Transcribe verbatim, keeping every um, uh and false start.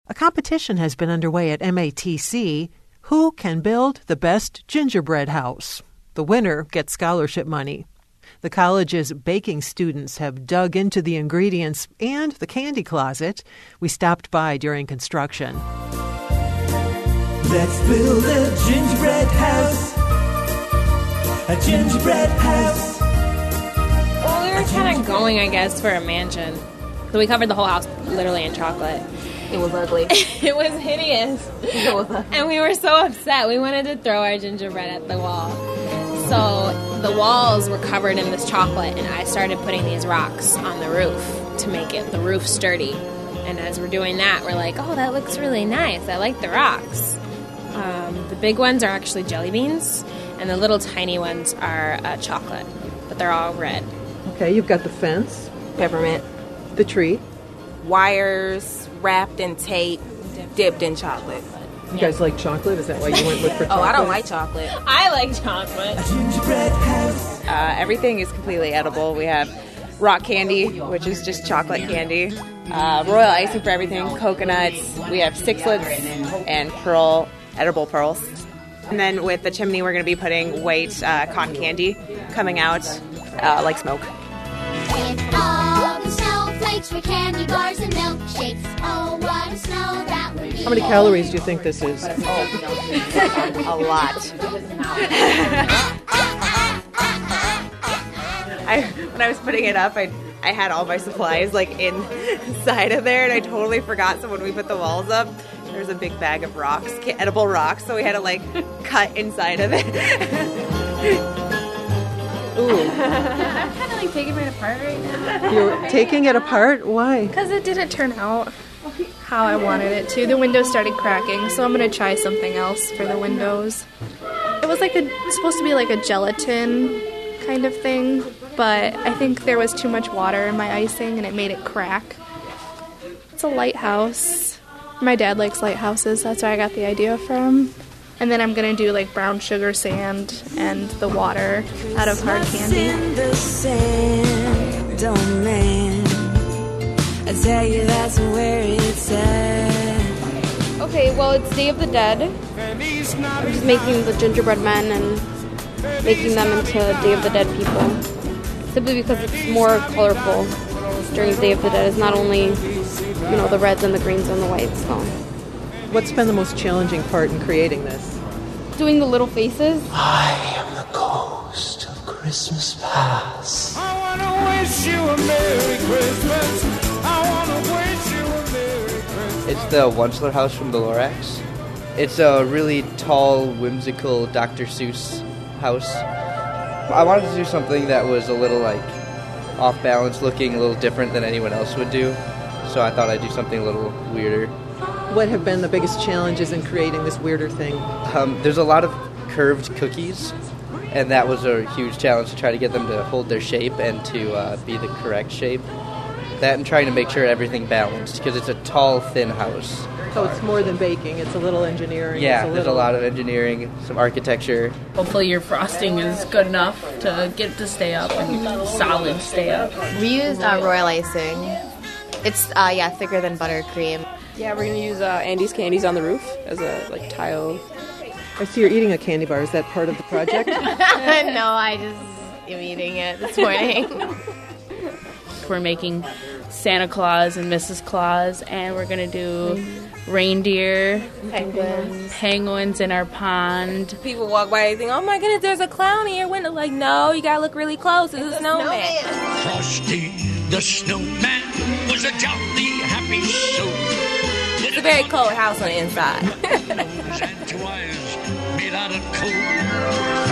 A competition has been underway at M A T C. Who can build the best gingerbread house? The winner gets scholarship money. The college's baking students have dug into the ingredients and the candy closet. We stopped by during construction. Let's build a gingerbread house. A gingerbread house. Well, we were kind of going, I guess, for a mansion. So we covered the whole house literally in chocolate. It was ugly. It was hideous. It was ugly. And we were so upset. We wanted to throw our gingerbread at the wall. So the walls were covered in this chocolate, and I started putting these rocks on the roof to make it the roof sturdy. And as we're doing that, we're like, oh, that looks really nice. I like the rocks. Um, the big ones are actually jelly beans, and the little tiny ones are uh, chocolate, but they're all red. Okay, you've got the fence, Peppermint. the tree. Wires wrapped in tape, dipped in chocolate. You guys like chocolate? Is that why you went with for chocolate? Oh, I don't like chocolate. I like chocolate. A gingerbread house. Uh, everything is completely edible. We have rock candy, which is just chocolate candy. Uh, royal icing for everything. Coconuts. We have sixlets and pearl, edible pearls. And then with the chimney, we're going to be putting white uh, cotton candy coming out uh, like smoke. With all the snowflakes for candy bars and milkshakes. Oh, what a snow that would be. How many calories do you think this is? A lot. I, when I was putting it up, I I had all my supplies like inside of there, and I totally forgot. So when we put the walls up, there was a big bag of rocks, edible rocks. So we had to like cut inside of it. Ooh, I'm kind of like taking it apart right now. you're taking it apart? Why? Because it didn't turn out how I wanted it to. The windows started cracking, so I'm going to try something else for the windows. It was like a, it's supposed to be like a gelatin kind of thing, but I think there was too much water in my icing and it made it crack. It's a lighthouse. My dad likes lighthouses, that's where I got the idea from. And then I'm going to do like brown sugar sand and the water out of hard candy. In the sand, oh man. I tell you that's where it's at. Okay, well, it's Day of the Dead. I'm just making the gingerbread men and making them into Day of the Dead people. Simply because it's more colorful during Day of the Dead. It's not only, you know, the reds and the greens and the whites. So. What's been the most challenging part in creating this? Doing the little faces. I am the ghost of Christmas past. I wanna wish you a Merry Christmas. I wanna wish you a Merry Christmas. It's the Onceler house from the Lorax. It's a really tall, whimsical Doctor Seuss house. I wanted to do something that was a little like off balance looking, a little different than anyone else would do. So I thought I'd do something a little weirder. What have been the biggest challenges in creating this weirder thing? Um, there's a lot of curved cookies, and that was a huge challenge to try to get them to hold their shape and to uh, be the correct shape. That and trying to make sure everything balanced, because it's a tall, thin house. So it's more than baking, it's a little engineering. Yeah, it's a there's little... a lot of engineering, some architecture. Hopefully your frosting is good enough to get it to stay up and solid stay up. We use uh, royal icing. It's, uh, yeah, thicker than buttercream. Yeah, we're gonna use uh, Andy's candies on the roof as a like tile. I see you're eating a candy bar. Is that part of the project? No, I just am eating it this morning. We're making Santa Claus and Missus Claus, and we're gonna do reindeer, Penguins. penguins in our pond. People walk by and think, oh my goodness, there's a clown in your window. Like, no, you gotta look really close. It's, it's a snowman. snowman. Frosty the snowman was a jolly happy soul. It's a very cold house on the inside. Santa's made out of coal.